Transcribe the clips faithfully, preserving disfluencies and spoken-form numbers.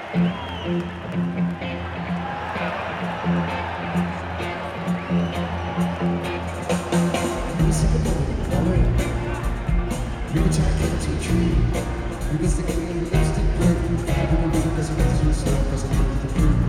You can try to get to a tree. You can stick it in the lipstick, perfume, fabric, and leave it as a residue, so as a leave the fruit.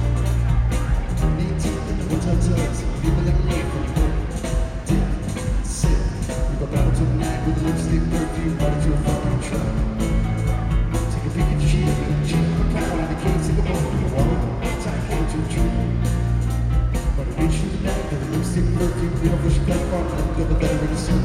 eighteen in the hotel tubs, people that late from home. Dip, sip, you go battle to the night with lipstick, perfume, brought it to a fucking truck. Take a pick and cheese, cheese on the pound, and the kids take a bowl from the water, tie it to a tree. But it reached the night, with the lipstick, perfume, we don't push a gun farm, and double better in the sun.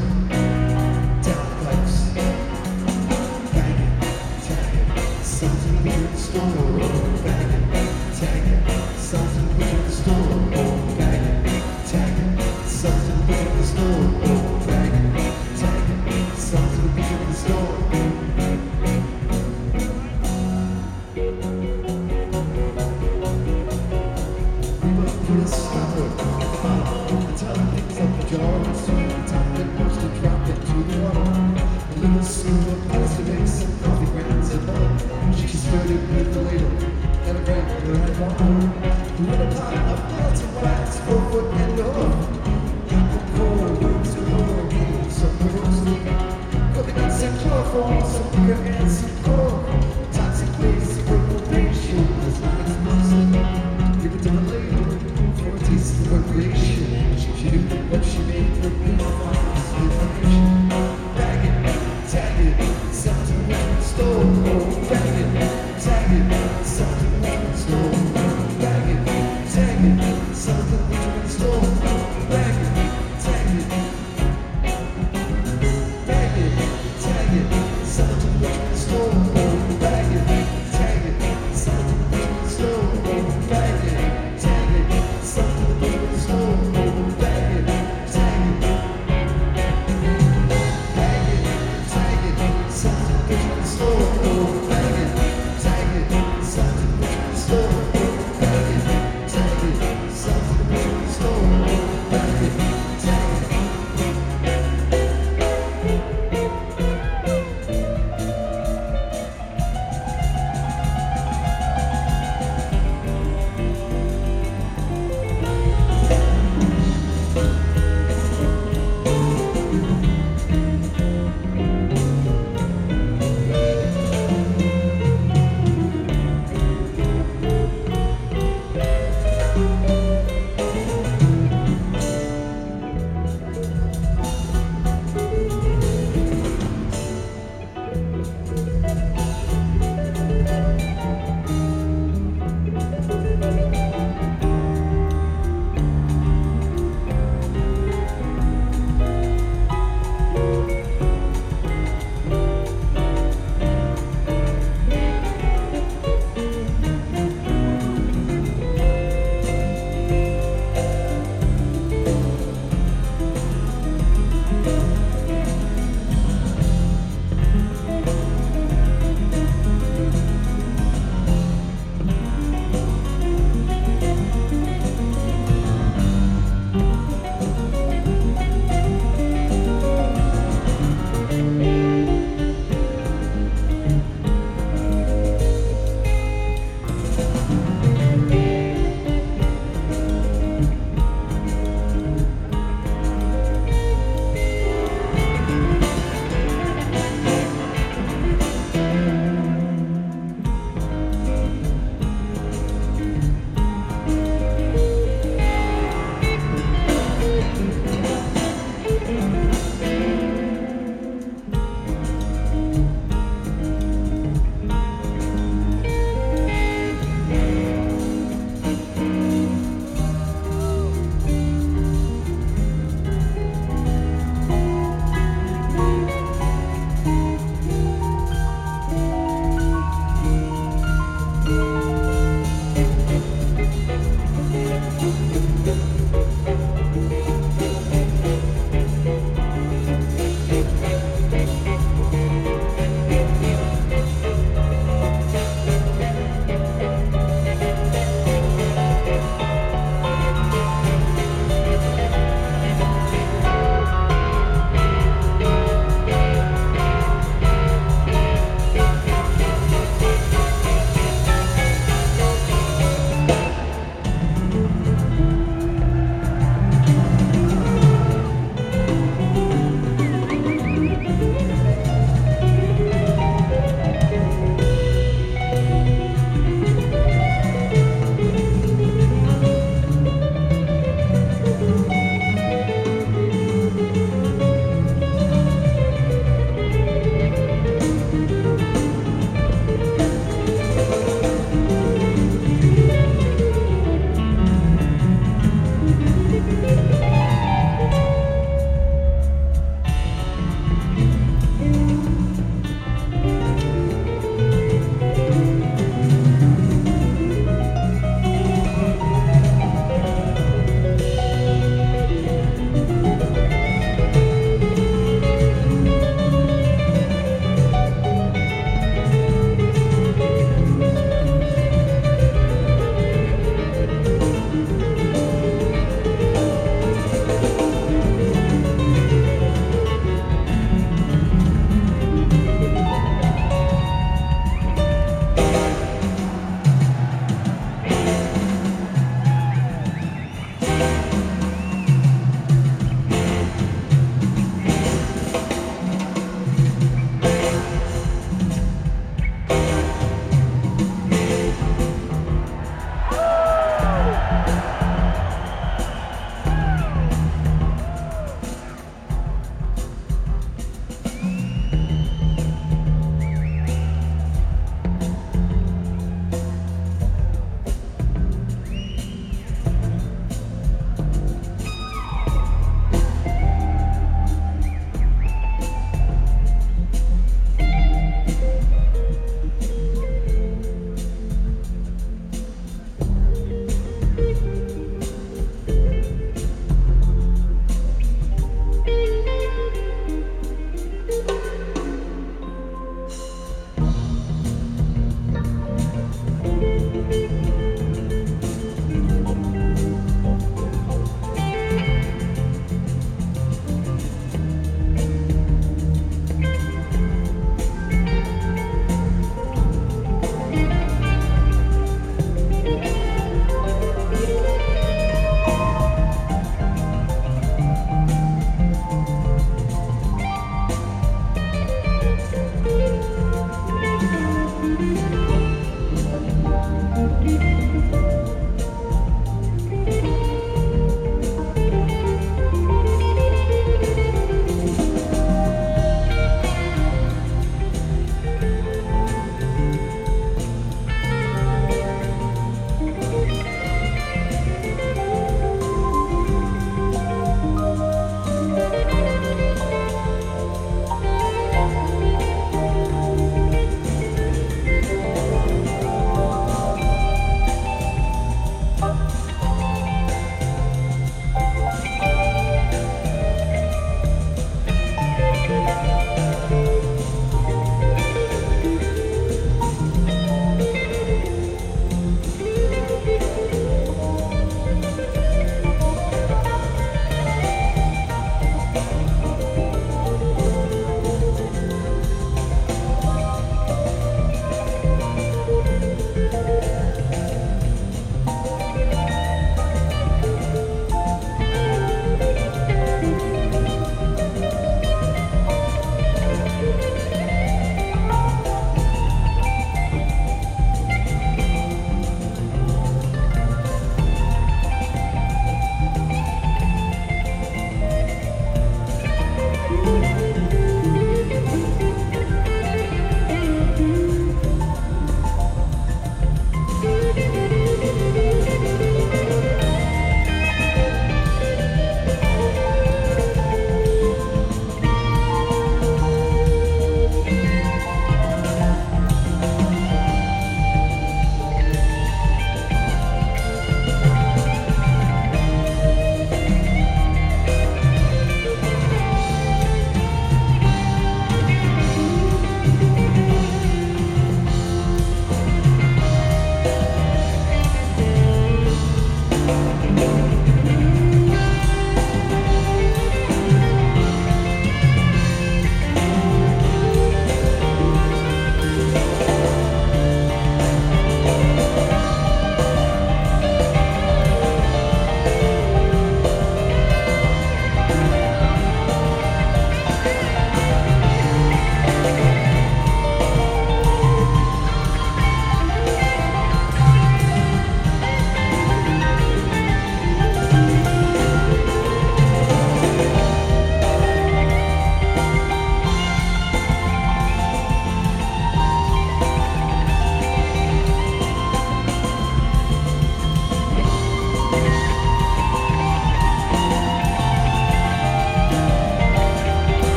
Store.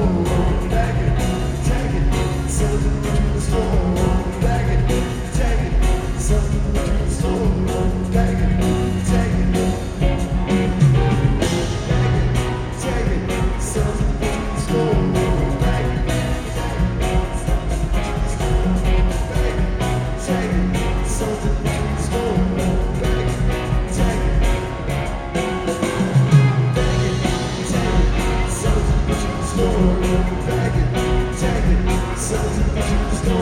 store, bag it, take it, sell it to the rich in the store, bag it, take it, sell it to the rich in the store, bag it, take it, bag it, take it, sell it to the rich in the store, bag it, take it, take it, sell it to the rich in the store, bag it, take it, bag it, take it, sell it to the rich in the store, bag it, take it, sell it to the rich in the store.